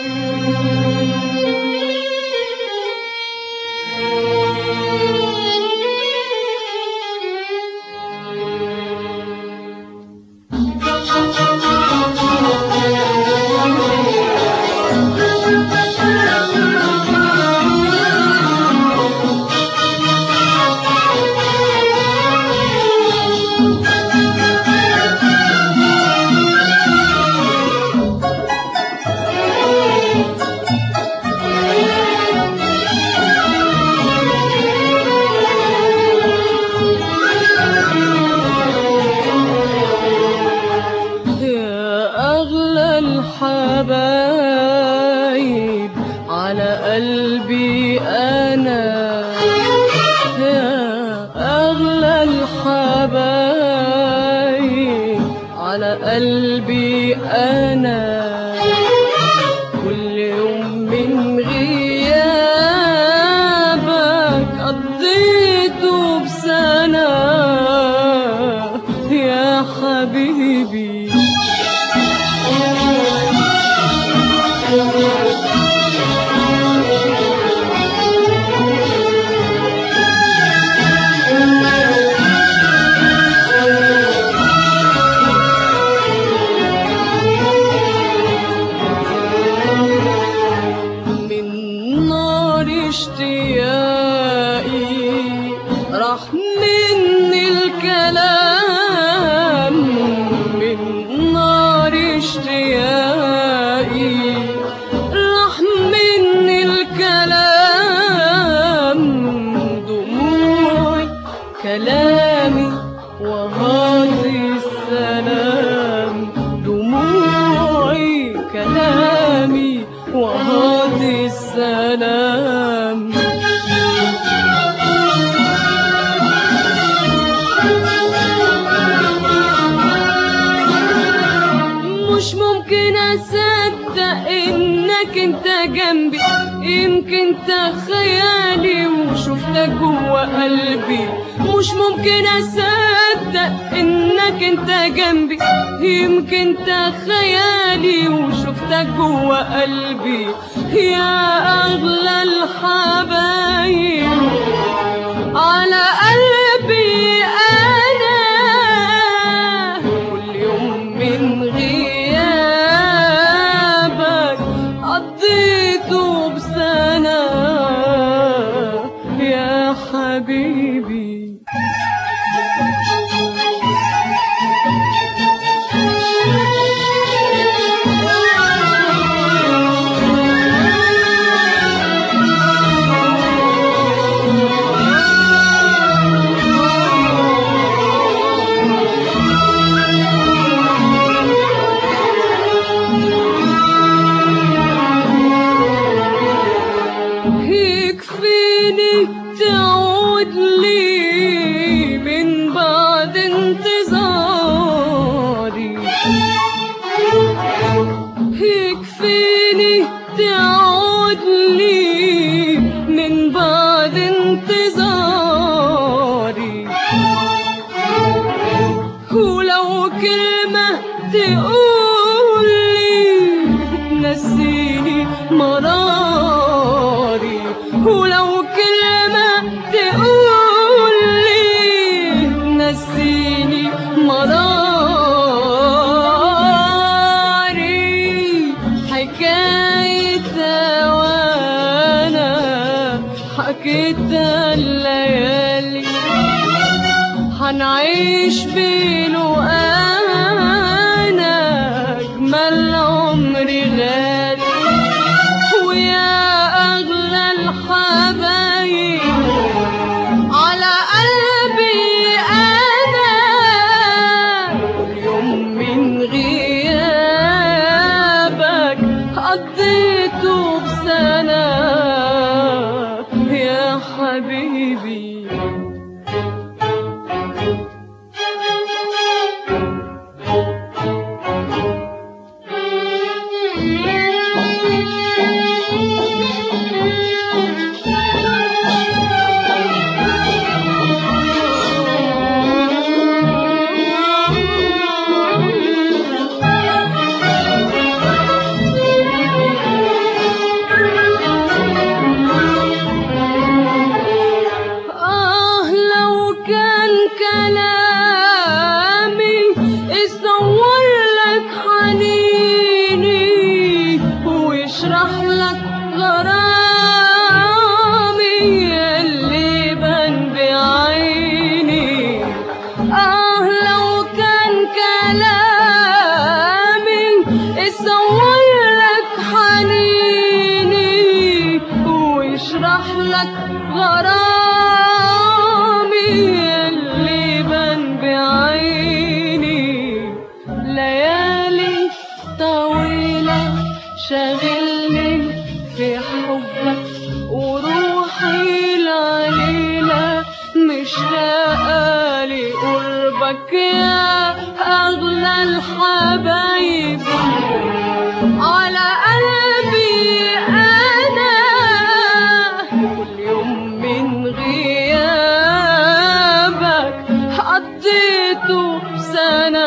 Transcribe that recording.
الحبايب على قلبي أنا، يا أغلى الحبايب على قلبي أنا. كل يوم من غيابك قضيته بسنة يا حبيبي. من نار اشتياقي راح مني الكلام، من نار اشتياقي راح مني الكلام. دموعي كلامي وهذه السلام، دموعي كلامي وهذه السلام. مش ممكن اصدق انك انت جنبي، يمكن تخيالي وشفتك جوا قلبي. مش ممكن اصدق انك انت جنبي، يمكن تخيالي وشفتك جوا قلبي. يا اغلى الحبايب على قلبي انا. كل يوم من غيابك قضيته بسنة يا حبيبي. يكفيني تعود لي من بعد انتظاري، يكفيني تعود لي من بعد انتظاري. ولو كلمة تقول لي بتنسيني مراري، ولو كلمة تقول لي نسيني مراري. حكايتها وانا حكيتها الليالي، هنعيش بينه انا اجمل عمري غالي. ويا أغلى الحبايب على قلبي أنا. كل يوم من غيابك قضيته بسنة يا حبيبي. ويشرح لك غرامي اللي بان بعيني. لو كان كلامي يصور لك حنيني ويشرح لك غرامي اللي بان بعيني. ليالي طويلة شاغلني في حبك وروحي العليلة مشتاقة لقربك يا أغلى الحبايب على قلبي أنا. كل يوم من غيابك قضيته سنة